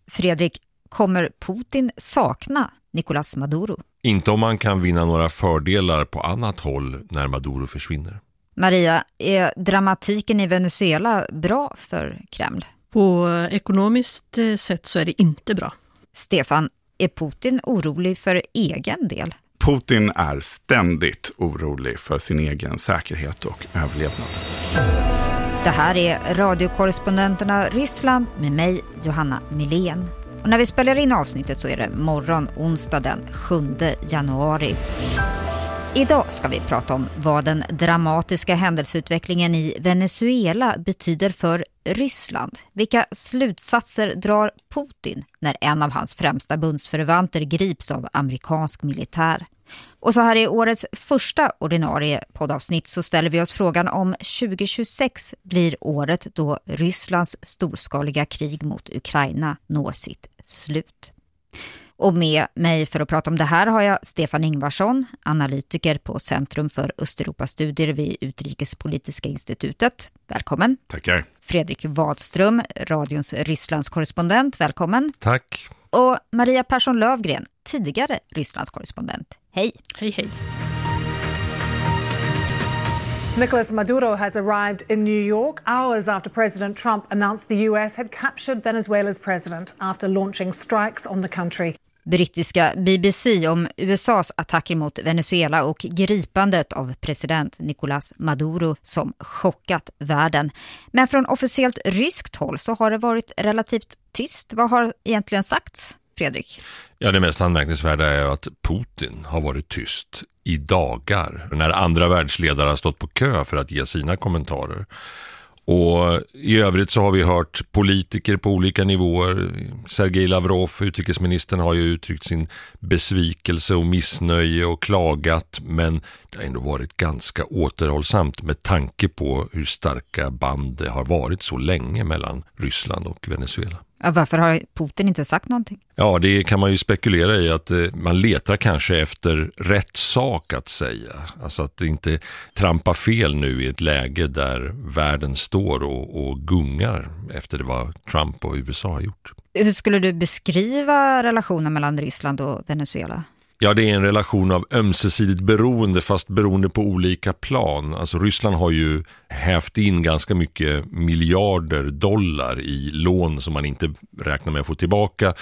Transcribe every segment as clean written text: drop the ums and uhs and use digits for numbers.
Fredrik, kommer Putin sakna Nicolás Maduro? Inte om man kan vinna några fördelar på annat håll när Maduro försvinner. Maria, är dramatiken i Venezuela bra för Kreml? På ekonomiskt sätt så är det inte bra. Stefan, är Putin orolig för egen del? Putin är ständigt orolig för sin egen säkerhet och överlevnad. Det här är radiokorrespondenterna Ryssland med mig, Johanna Milén. Och när vi spelar in avsnittet så är det morgon onsdag den 7 januari. Idag ska vi prata om vad den dramatiska händelseutvecklingen i Venezuela betyder för Ryssland. Vilka slutsatser drar Putin när en av hans främsta bundsförvanter grips av amerikansk militär? Och så här i årets första ordinarie poddavsnitt så ställer vi oss frågan om 2026 blir året då Rysslands storskaliga krig mot Ukraina når sitt slut. Och med mig för att prata om det här har jag Stefan Ingvarsson, analytiker på Centrum för Östeuropastudier vid Utrikespolitiska institutet. Välkommen. Tackar. Fredrik Wadström, radions Rysslands korrespondent. Välkommen. Tack. Och Maria Persson Lövgren, tidigare Rysslands korrespondent. Hej. Hej, hej. Nicolás Maduro has arrived in New York hours after President Trump announced the US had captured Venezuela's president after launching strikes on the country. Brittiska BBC om USAs attacker mot Venezuela och gripandet av president Nicolás Maduro som chockat världen. Men från officiellt ryskt håll så har det varit relativt tyst. Vad har egentligen sagts, Fredrik? Ja, det mest anmärkningsvärda är att Putin har varit tyst i dagar när andra världsledare har stått på kö för att ge sina kommentarer. Och i övrigt så har vi hört politiker på olika nivåer. Sergej Lavrov, utrikesministern, har ju uttryckt sin besvikelse och missnöje och klagat, men det har ändå varit ganska återhållsamt med tanke på hur starka band det har varit så länge mellan Ryssland och Venezuela. Ja, varför har Putin inte sagt någonting? Ja, det kan man ju spekulera i, att man letar kanske efter rätt sak att säga. Alltså att det inte trampar fel nu i ett läge där världen står och gungar efter det vad Trump och USA har gjort. Hur skulle du beskriva relationen mellan Ryssland och Venezuela? Ja, det är en relation av ömsesidigt beroende, fast beroende på olika plan. Alltså Ryssland har ju hävt in ganska mycket miljarder dollar i lån som man inte räknar med att få tillbaka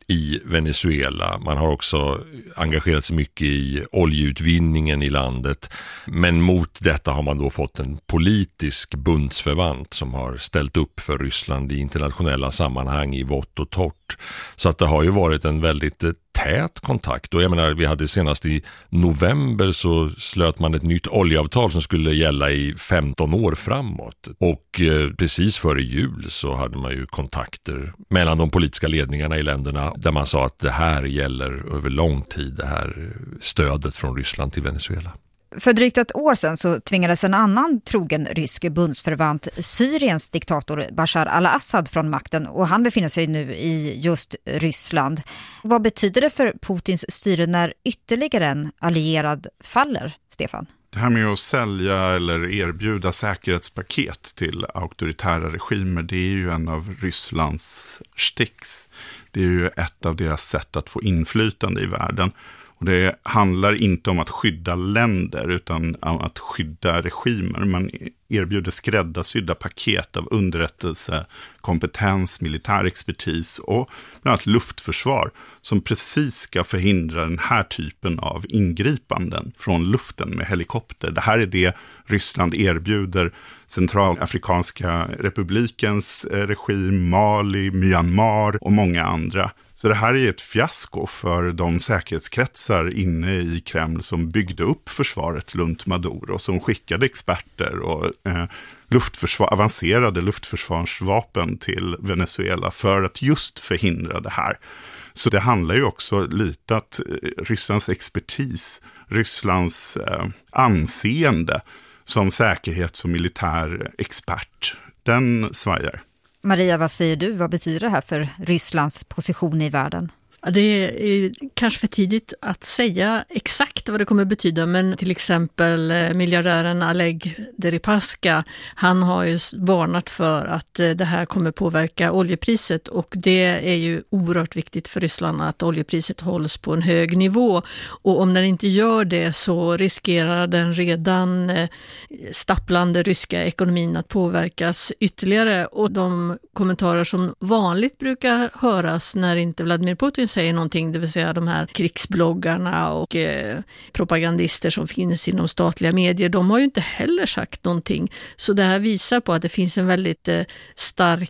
i Venezuela. Man har också engagerat sig mycket i oljeutvinningen i landet. Men mot detta har man då fått en politisk bundsförvant som har ställt upp för Ryssland i internationella sammanhang i vått och torrt. Så att det har ju varit en väldigt tät kontakt. Och jag menar, vi hade senast i november så slöt man ett nytt oljeavtal som skulle gälla i 15 år framåt. Och precis före jul så hade man ju kontakter mellan de politiska ledningarna i länderna där man sa att det här gäller över lång tid, det här stödet från Ryssland till Venezuela. För drygt ett år sedan så tvingades en annan trogen rysk bundsförvant, Syriens diktator Bashar al-Assad, från makten, och han befinner sig nu i just Ryssland. Vad betyder det för Putins styre när ytterligare en allierad faller, Stefan? Det här med att sälja eller erbjuda säkerhetspaket till auktoritära regimer, det är ju en av Rysslands sticks. Det är ju ett av deras sätt att få inflytande i världen. Och det handlar inte om att skydda länder utan om att skydda regimer. Man erbjuder skräddarsydda paket av underrättelse, kompetens, militär expertis och bland annat luftförsvar som precis ska förhindra den här typen av ingripanden från luften med helikopter. Det här är det Ryssland erbjuder Centralafrikanska republikens regim, Mali, Myanmar och många andra. Så det här är ett fiasko för de säkerhetskretsar inne i Kreml som byggde upp försvaret runt Maduro, som skickade experter och avancerade luftförsvarsvapen till Venezuela för att just förhindra det här. Så det handlar ju också lite om att Rysslands expertis, Rysslands anseende som säkerhets- och militär expert, den svajar. Maria, vad säger du? Vad betyder det här för Rysslands position i världen? Det är kanske för tidigt att säga exakt vad det kommer betyda, men till exempel miljardären Oleg Deripaska, han har ju varnat för att det här kommer påverka oljepriset, och det är ju oerhört viktigt för Ryssland att oljepriset hålls på en hög nivå, och om den inte gör det så riskerar den redan stapplande ryska ekonomin att påverkas ytterligare. Och de kommentarer som vanligt brukar höras när inte Vladimir Putin säger någonting, det vill säga de här krigsbloggarna och propagandister som finns inom statliga medier, de har ju inte heller sagt någonting. Så det här visar på att det finns en väldigt stark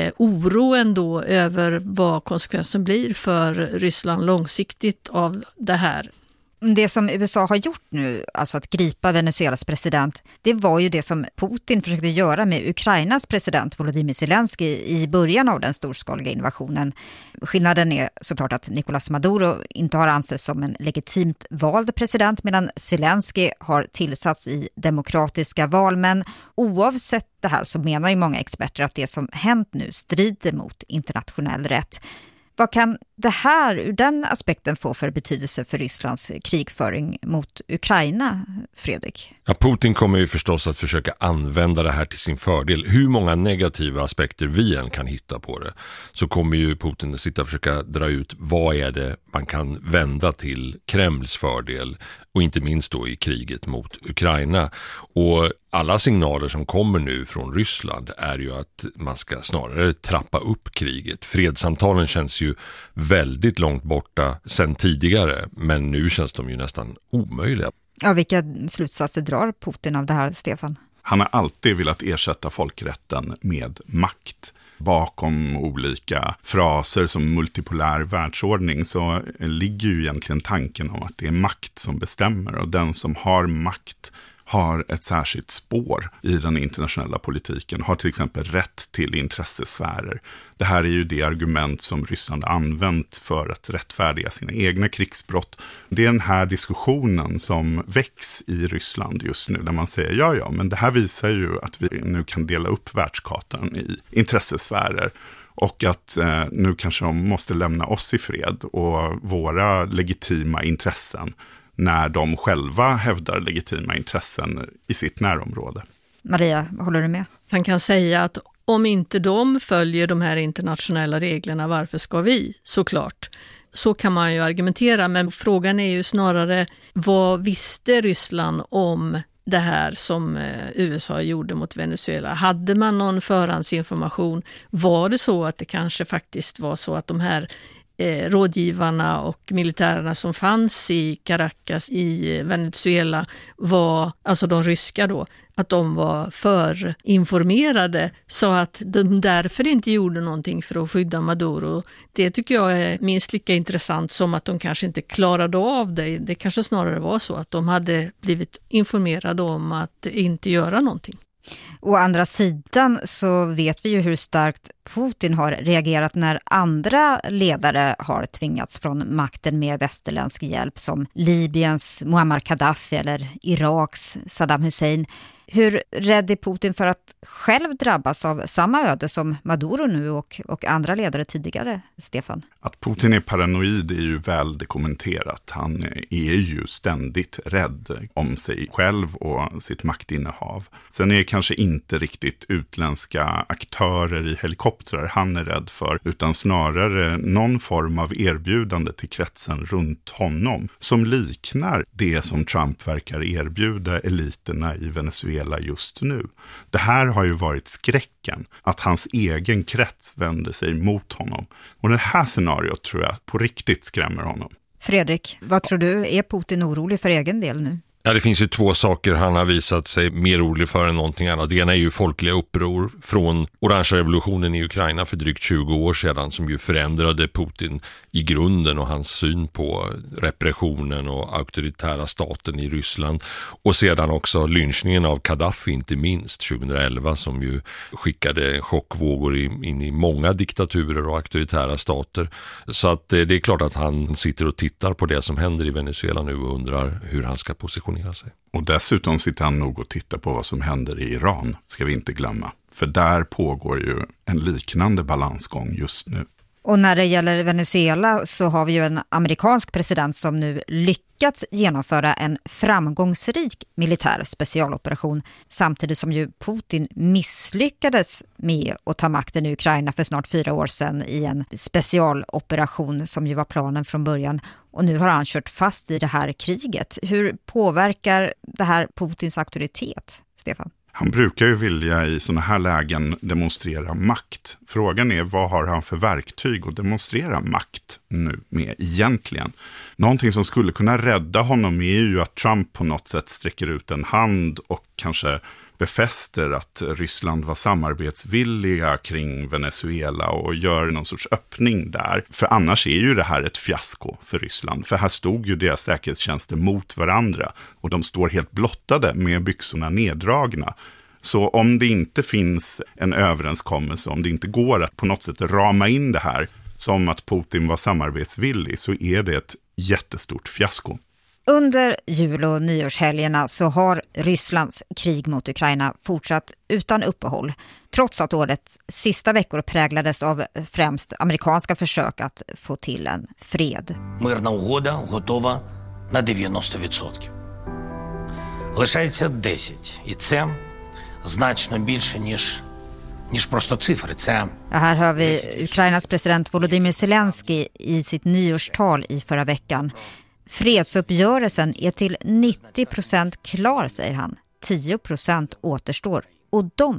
oro ändå över vad konsekvensen blir för Ryssland långsiktigt av det här. Det som USA har gjort nu, alltså att gripa Venezuelas president, det var ju det som Putin försökte göra med Ukrainas president Volodymyr Zelensky i början av den storskaliga invasionen. Skillnaden är såklart att Nicolás Maduro inte har ansetts som en legitimt vald president, medan Zelensky har tillsatts i demokratiska val. Men oavsett det här så menar ju många experter att det som hänt nu strider mot internationell rätt. Vad kan det här ur den aspekten få för betydelse för Rysslands krigföring mot Ukraina, Fredrik? Ja, Putin kommer ju förstås att försöka använda det här till sin fördel. Hur många negativa aspekter vi än kan hitta på det, så kommer ju Putin att sitta och försöka dra ut vad är det man kan vända till Kremls fördel, och inte minst då i kriget mot Ukraina. Och alla signaler som kommer nu från Ryssland är ju att man ska snarare trappa upp kriget. Fredssamtalen känns ju väldigt långt borta sedan tidigare, men nu känns de ju nästan omöjliga. Ja, vilka slutsatser drar Putin av det här, Stefan? Han har alltid velat ersätta folkrätten med makt. Bakom olika fraser som multipolär världsordning så ligger ju egentligen tanken om att det är makt som bestämmer, och den som har makt har ett särskilt spår i den internationella politiken, har till exempel rätt till intressesfärer. Det här är ju det argument som Ryssland använt för att rättfärdiga sina egna krigsbrott. Det är den här diskussionen som väcks i Ryssland just nu, där man säger ja, men det här visar ju att vi nu kan dela upp världskartan i intressesfärer. Och att nu kanske de måste lämna oss i fred och våra legitima intressen, när de själva hävdar legitima intressen i sitt närområde. Maria, håller du med? Han kan säga att om inte de följer de här internationella reglerna, varför ska vi? Såklart. Så kan man ju argumentera, men frågan är ju snarare, vad visste Ryssland om det här som USA gjorde mot Venezuela? Hade man någon förhandsinformation? Var det så att det kanske faktiskt var så att de här rådgivarna och militärerna som fanns i Caracas i Venezuela var, alltså de ryska då, att de var för informerade, så att de därför inte gjorde någonting för att skydda Maduro. Det tycker jag är minst lika intressant som att de kanske inte klarade av det. Det kanske snarare var så att de hade blivit informerade om att inte göra någonting. Å andra sidan så vet vi ju hur starkt Putin har reagerat när andra ledare har tvingats från makten med västerländsk hjälp, som Libyens Muammar Gaddafi eller Iraks Saddam Hussein. Hur rädd är Putin för att själv drabbas av samma öde som Maduro nu och andra ledare tidigare, Stefan? Att Putin är paranoid är ju väl dokumenterat. Han är ju ständigt rädd om sig själv och sitt maktinnehav. Sen är det kanske inte riktigt utländska aktörer i helikoptrar han är rädd för, utan snarare någon form av erbjudande till kretsen runt honom som liknar det som Trump verkar erbjuda eliterna i Venezuela just nu. Det här har ju varit skräcken, att hans egen krets vänder sig mot honom. Och det här scenariot tror jag på riktigt skrämmer honom. Fredrik, vad tror du? Är Putin orolig för egen del nu? Ja, det finns ju två saker han har visat sig mer orolig för än någonting annat. Det ena är ju folkliga uppror från orangea revolutionen i Ukraina för drygt 20 år sedan, som ju förändrade Putin i grunden och hans syn på repressionen och auktoritära staten i Ryssland. Och sedan också lynchningen av Gaddafi, inte minst 2011, som ju skickade chockvågor in i många diktaturer och auktoritära stater. Så att det är klart att han sitter och tittar på det som händer i Venezuela nu och undrar hur han ska positionera sig. Och dessutom sitter han nog och tittar på vad som händer i Iran, ska vi inte glömma. För där pågår ju en liknande balansgång just nu. Och när det gäller Venezuela så har vi ju en amerikansk president som nu lyckats genomföra en framgångsrik militär specialoperation samtidigt som ju Putin misslyckades med att ta makten i Ukraina för snart 4 år sedan i en specialoperation som ju var planen från början. Och nu har han kört fast i det här kriget. Hur påverkar det här Putins auktoritet, Stefan? Han brukar ju vilja i sådana här lägen demonstrera makt. Frågan är, vad har han för verktyg att demonstrera makt nu med egentligen? Någonting som skulle kunna rädda honom är ju att Trump på något sätt sträcker ut en hand och kanske befäster att Ryssland var samarbetsvilliga kring Venezuela och gör någon sorts öppning där. För annars är ju det här ett fiasko för Ryssland. För här stod ju deras säkerhetstjänster mot varandra och de står helt blottade med byxorna neddragna. Så om det inte finns en överenskommelse, om det inte går att på något sätt rama in det här som att Putin var samarbetsvillig, så är det ett jättestort fiasko. Under jul- och nyårshelgerna så har Rysslands krig mot Ukraina fortsatt utan uppehåll, trots att årets sista veckor präglades av främst amerikanska försök att få till en fred. Мирна угода готова на 90%. Лишається 10, і це значно більше, ніж просто цифри. Här hör vi Ukrainas president Volodymyr Zelensky i sitt nyårstal i förra veckan. Fredsuppgörelsen är till 90% klar, säger han. 10% återstår. Och de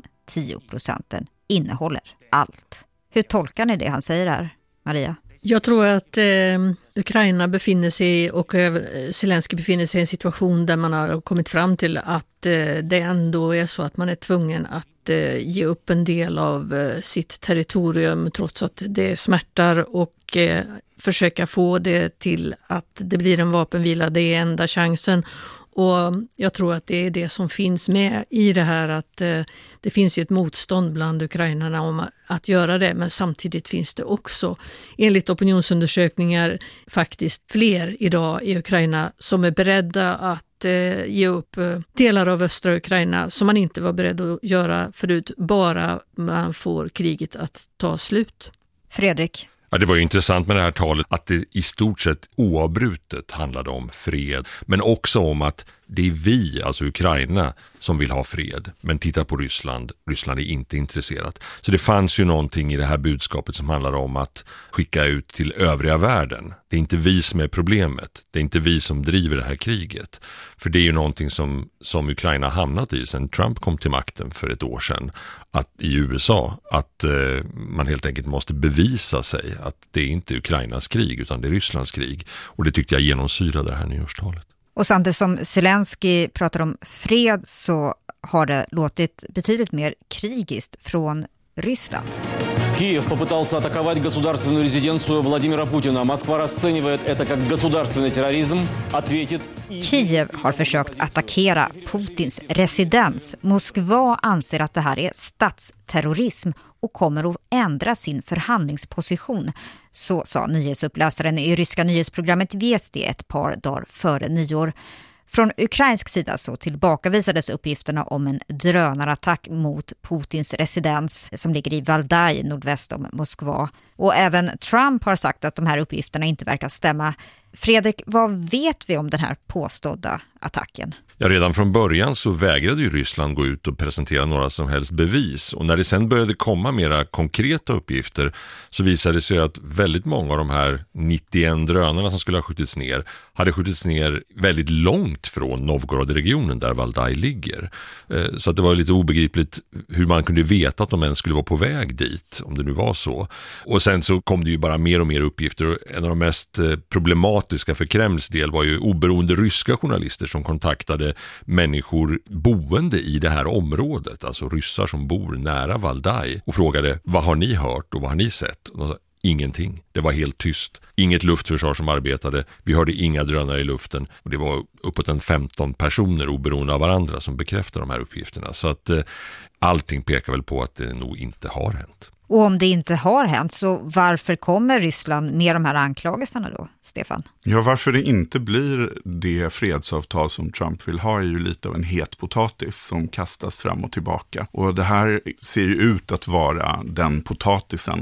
10% innehåller allt. Hur tolkar ni det han säger här, Maria? Jag tror att Ukraina befinner sig och Zelensky befinner sig i en situation där man har kommit fram till att det ändå är så att man är tvungen att ge upp en del av sitt territorium trots att det smärtar och försöka få det till att det blir en vapenvila. Det är enda chansen. Och jag tror att det är det som finns med i det här, att det finns ju ett motstånd bland ukrainarna om att göra det, men samtidigt finns det också enligt opinionsundersökningar faktiskt fler idag i Ukraina som är beredda att ge upp delar av östra Ukraina som man inte var beredd att göra förut, bara man får kriget att ta slut. Fredrik? Ja, det var ju intressant med det här talet att det i stort sett oavbrutet handlade om fred, men också om att det är vi, alltså Ukraina, som vill ha fred. Men titta på Ryssland. Ryssland är inte intresserat. Så det fanns ju någonting i det här budskapet som handlar om att skicka ut till övriga världen. Det är inte vi som är problemet. Det är inte vi som driver det här kriget. För det är ju någonting som Ukraina hamnat i sedan Trump kom till makten för ett år sedan. Att i USA, att man helt enkelt måste bevisa sig att det är inte Ukrainas krig utan det är Rysslands krig. Och det tyckte jag genomsyrade det här nyårstalet. Och samtidigt som Zelensky pratar om fred så har det låtit betydligt mer krigiskt från Ryssland. Киев попытался атаковать государственную резиденцию Владимира Путина. Москва расценивает это как государственный терроризм. Ответит... Kiev har försökt attackera Putins residens. Moskva anser att det här är statsterrorism och kommer att ändra sin förhandlingsposition. Så sa nyhetsuppläsaren i ryska nyhetsprogrammet Vesti ett par dagar före nyår. Från ukrainsk sida så tillbakavisades uppgifterna om en drönarattack mot Putins residens som ligger i Valdaj nordväst om Moskva. Och även Trump har sagt att de här uppgifterna inte verkar stämma. Fredrik, vad vet vi om den här påstådda attacken? Ja, redan från början så vägrade ju Ryssland gå ut och presentera några som helst bevis. Och när det sen började komma mera konkreta uppgifter så visade det sig att väldigt många av de här 91 drönarna som skulle ha skjutits ner hade skjutits ner väldigt långt från Novgorod-regionen där Valdaj ligger. Så att det var lite obegripligt hur man kunde veta att de ens skulle vara på väg dit, om det nu var så. Och sen så kom det ju bara mer och mer uppgifter. En av de mest problematiska för Kremls del var ju oberoende ryska journalister som kontaktade människor boende i det här området, alltså ryssar som bor nära Valdaj, och frågade vad har ni hört och vad har ni sett? Och de sa, ingenting. Det var helt tyst. Inget luftförsvar som arbetade. Vi hörde inga drönare i luften. Och det var uppåt en 15 personer oberoende av varandra som bekräftade de här uppgifterna. Så att allting pekar väl på att det nog inte har hänt. Och om det inte har hänt, så varför kommer Ryssland med de här anklagelserna då, Stefan? Ja, varför det inte blir det fredsavtal som Trump vill ha är ju lite av en het potatis som kastas fram och tillbaka. Och det här ser ju ut att vara den potatisen.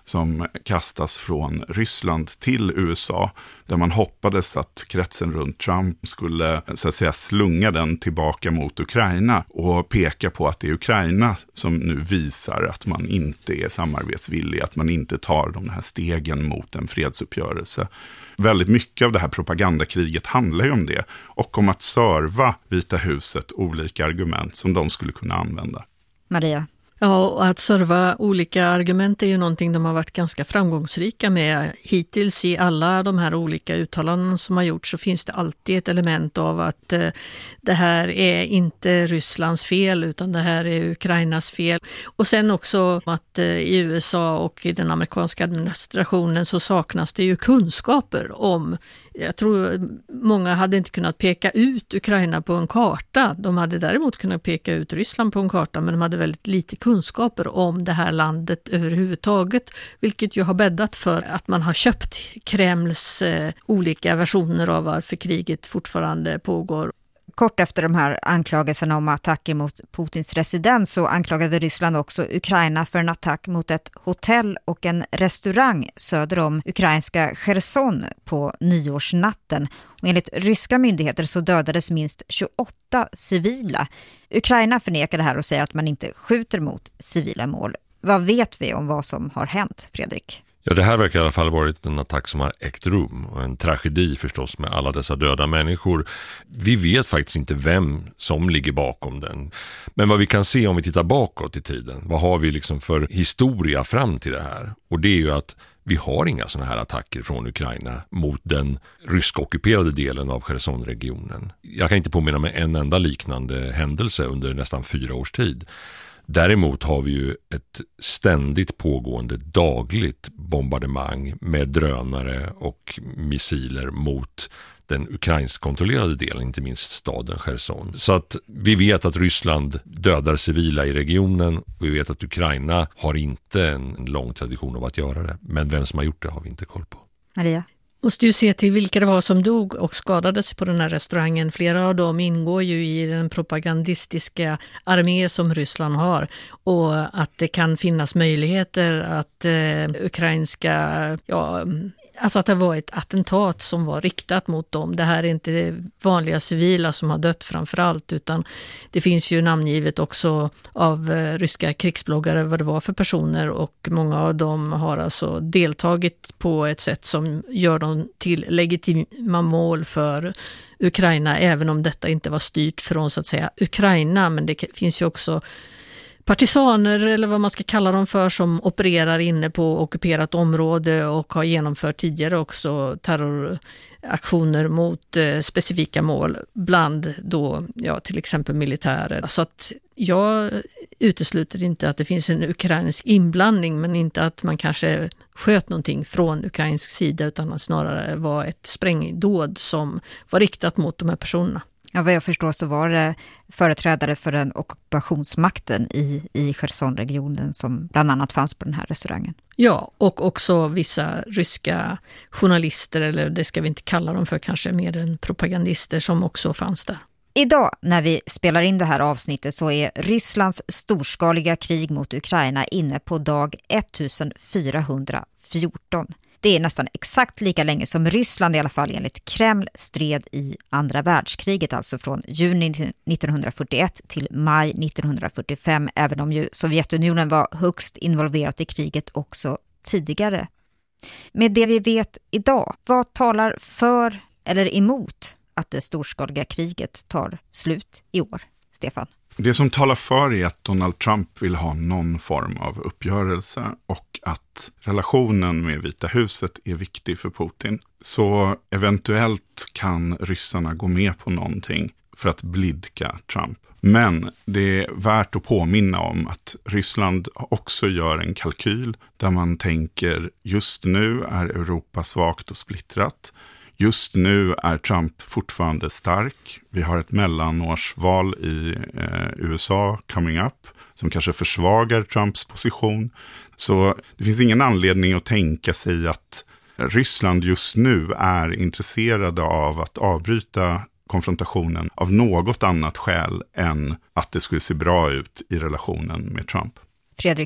som kastas från Ryssland till USA, där man hoppades att kretsen runt Trump skulle så att säga slunga den tillbaka mot Ukraina och peka på att det är Ukraina som nu visar att man inte är samarbetsvillig, att man inte tar de här stegen mot en fredsuppgörelse. Väldigt mycket av det här propagandakriget handlar ju om det och om att serva Vita huset olika argument som de skulle kunna använda. Maria? Ja, och att serva olika argument är ju någonting de har varit ganska framgångsrika med. Hittills i alla de här olika uttalanden som har gjorts så finns det alltid ett element av att det här är inte Rysslands fel utan det här är Ukrainas fel. Och sen också att i USA och i den amerikanska administrationen så saknas det ju kunskaper om, jag tror många hade inte kunnat peka ut Ukraina på en karta. De hade däremot kunnat peka ut Ryssland på en karta, men de hade väldigt lite kunskaper om det här landet överhuvudtaget, vilket ju har bäddat för att man har köpt Kremls olika versioner av varför kriget fortfarande pågår. Kort efter de här anklagelserna om attacker mot Putins residens så anklagade Ryssland också Ukraina för en attack mot ett hotell och en restaurang söder om ukrainska Cherson på nyårsnatten. Och enligt ryska myndigheter så dödades minst 28 civila. Ukraina förnekar det här och säger att man inte skjuter mot civila mål. Vad vet vi om vad som har hänt, Fredrik? Ja, det här verkar i alla fall varit en attack som har ägt rum och en tragedi förstås med alla dessa döda människor. Vi vet faktiskt inte vem som ligger bakom den. Men vad vi kan se om vi tittar bakåt i tiden, vad har vi liksom för historia fram till det här? Och det är ju att vi har inga sådana här attacker från Ukraina mot den rysk-ockuperade delen av Chersonregionen. Jag kan inte påminna mig en enda liknande händelse under nästan 4 års tid. Däremot har vi ju ett ständigt pågående dagligt bombardemang med drönare och missiler mot den ukrainsk kontrollerade delen, inte minst staden Cherson. Så att vi vet att Ryssland dödar civila i regionen och vi vet att Ukraina har inte en lång tradition av att göra det. Men vem som har gjort det har vi inte koll på. Maria? Måste ju se till vilka det var som dog och skadades på den här restaurangen. Flera av dem ingår ju i den propagandistiska armé som Ryssland har. Och att det kan finnas möjligheter att alltså att det var ett attentat som var riktat mot dem. Det här är inte vanliga civila som har dött framförallt, utan det finns ju namngivet också av ryska krigsbloggare vad det var för personer, och många av dem har alltså deltagit på ett sätt som gör dem till legitima mål för Ukraina, även om detta inte var styrt från så att säga Ukraina. Men det finns ju också partisaner eller vad man ska kalla dem för som opererar inne på ockuperat område och har genomfört tidigare också terroraktioner mot specifika mål, bland då till exempel militärer. Så att jag utesluter inte att det finns en ukrainsk inblandning, men inte att man kanske sköt någonting från ukrainsk sida, utan snarare var ett sprängdåd som var riktat mot de här personerna. Ja, vad jag förstår så var det företrädare för den ockupationsmakten i Chersonregionen som bland annat fanns på den här restaurangen. Ja, och också vissa ryska journalister, eller det ska vi inte kalla dem för, kanske mer än propagandister, som också fanns där. Idag när vi spelar in det här avsnittet så är Rysslands storskaliga krig mot Ukraina inne på dag 1414. Det är nästan exakt lika länge som Ryssland i alla fall enligt Kreml stred i andra världskriget, alltså från juni 1941 till maj 1945, även om ju Sovjetunionen var högst involverat i kriget också tidigare. Med det vi vet idag, vad talar för eller emot att det storskaliga kriget tar slut i år, Stefan? Det som talar för är att Donald Trump vill ha någon form av uppgörelse och att relationen med Vita huset är viktig för Putin. Så eventuellt kan ryssarna gå med på någonting för att blidka Trump. Men det är värt att påminna om att Ryssland också gör en kalkyl där man tänker just nu är Europa svagt och splittrat. Just nu är Trump fortfarande stark. Vi har ett mellanårsval i USA coming up som kanske försvagar Trumps position. Så det finns ingen anledning att tänka sig att Ryssland just nu är intresserade av att avbryta konfrontationen av något annat skäl än att det skulle se bra ut i relationen med Trump. Fredrik?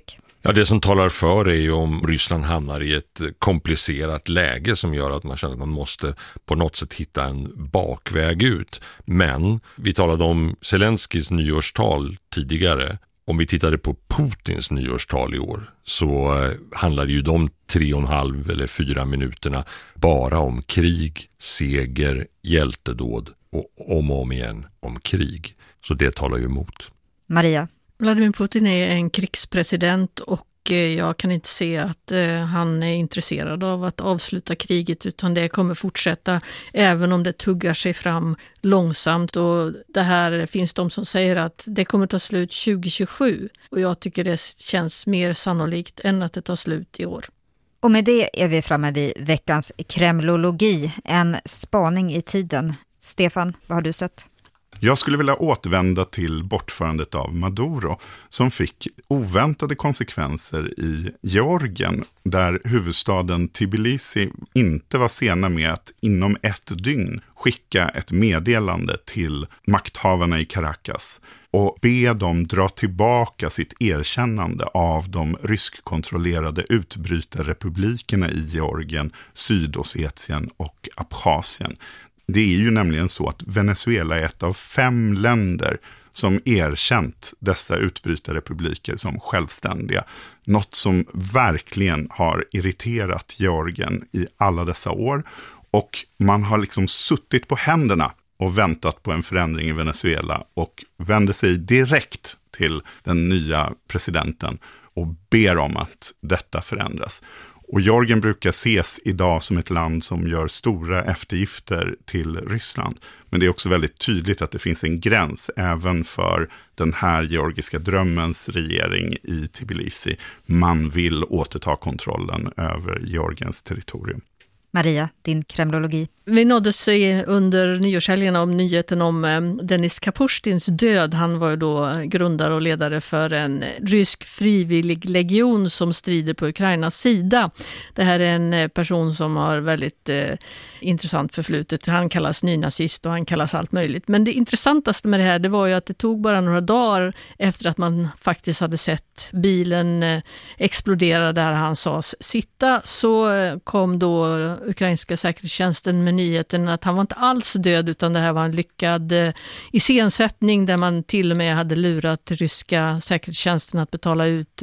Ja, det som talar för är ju om Ryssland hamnar i ett komplicerat läge som gör att man känner att man måste på något sätt hitta en bakväg ut. Men vi talade om Zelenskys nyårstal tidigare. Om vi tittade på Putins nyårstal i år så handlade ju de 3,5 eller 4 minuterna bara om krig, seger, hjältedåd och om igen om krig. Så det talar ju emot. Maria? Vladimir Putin är en krigspresident och jag kan inte se att han är intresserad av att avsluta kriget, utan det kommer fortsätta även om det tuggar sig fram långsamt. Och det här finns de som säger att det kommer ta slut 2027 och jag tycker det känns mer sannolikt än att det tar slut i år. Och med det är vi framme vid veckans kremlologi, en spaning i tiden. Stefan, vad har du sett? Jag skulle vilja återvända till bortförandet av Maduro som fick oväntade konsekvenser i Georgien, där huvudstaden Tbilisi inte var sena med att inom ett dygn skicka ett meddelande till makthavarna i Caracas och be dem dra tillbaka sitt erkännande av de ryskkontrollerade utbrytarrepublikerna i Georgien, Sydossetien och Abchasien. Det är ju nämligen så att Venezuela är ett av 5 länder som erkänt dessa utbrytarrepubliker som självständiga. Något som verkligen har irriterat Georgien i alla dessa år. Och man har liksom suttit på händerna och väntat på en förändring i Venezuela och vänder sig direkt till den nya presidenten och ber om att detta förändras. Och Georgien brukar ses idag som ett land som gör stora eftergifter till Ryssland. Men det är också väldigt tydligt att det finns en gräns även för den här georgiska drömmens regering i Tbilisi. Man vill återta kontrollen över Georgiens territorium. Maria, din kremlologi. Vi nåddes under nyårshelgen om nyheten om Denis Kapustins död. Han var ju då grundare och ledare för en rysk frivillig legion som strider på Ukrainas sida. Det här är en person som har väldigt intressant förflutet. Han kallas nynazist och han kallas allt möjligt. Men det intressantaste med det här, det var ju att det tog bara några dagar efter att man faktiskt hade sett bilen explodera där han sades sitta, så kom då ukrainska säkerhetstjänsten med nyheten att han var inte alls död, utan det här var en lyckad iscensättning där man till och med hade lurat ryska säkerhetstjänsten att betala ut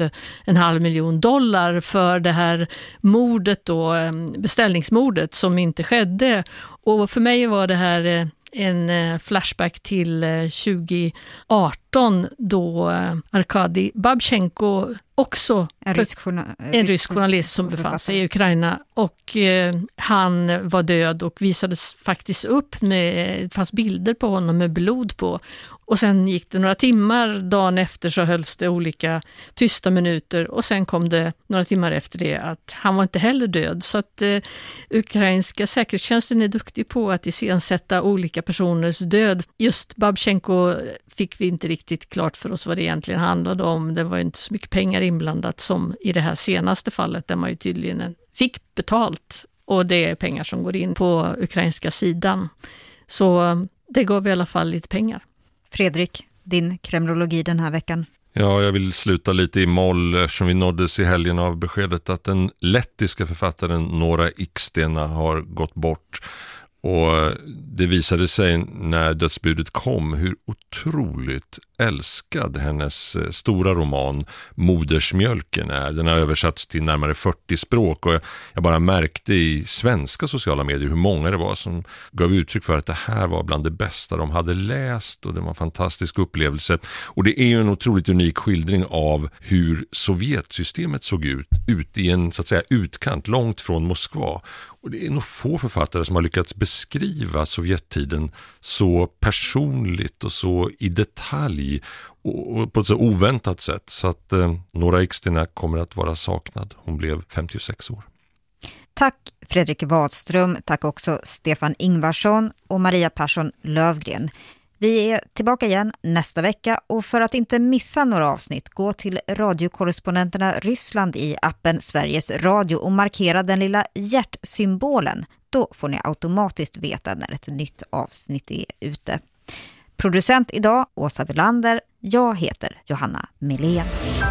$500 000 för det här mordet då, beställningsmordet som inte skedde. Och för mig var det här en flashback till 2018 då Arkadij Babchenko, också en rysk journalist som befann sig i Ukraina, och han var död och visades faktiskt upp med fast bilder på honom med blod på. Och sen gick det några timmar, dagen efter så hölls det olika tysta minuter och sen kom det några timmar efter det att han var inte heller död. Så att ukrainska säkerhetstjänsten är duktig på att iscensätta olika personers död. Just Babchenko fick vi inte riktigt klart för oss vad det egentligen handlade om. Det var inte så mycket pengar inblandat som i det här senaste fallet där man ju tydligen fick betalt, och det är pengar som går in på ukrainska sidan. Så det gav i alla fall lite pengar. Fredrik, din kremlologi den här veckan? Ja, jag vill sluta lite i moll eftersom vi nåddes i helgen av beskedet att den lettiska författaren Nora Ikstena har gått bort. Och det visade sig när dödsbudet kom hur otroligt älskad hennes stora roman Modersmjölken är. Den har översatts till närmare 40 språk och jag bara märkte i svenska sociala medier hur många det var som gav uttryck för att det här var bland det bästa de hade läst, och det var en fantastisk upplevelse. Och det är ju en otroligt unik skildring av hur Sovjetsystemet såg ut i en så att säga utkant långt från Moskva. Och det är nog få författare som har lyckats beskriva Sovjettiden så personligt och så i detalj och på ett så oväntat sätt. Så att Nora Ikstena kommer att vara saknad. Hon blev 56 år. Tack Fredrik Wadström, tack också Stefan Ingvarsson och Maria Persson Lövgren. Vi är tillbaka igen nästa vecka, och för att inte missa några avsnitt, gå till radiokorrespondenterna Ryssland i appen Sveriges Radio och markera den lilla hjärtsymbolen. Då får ni automatiskt veta när ett nytt avsnitt är ute. Producent idag Åsa Villander, jag heter Johanna Milén.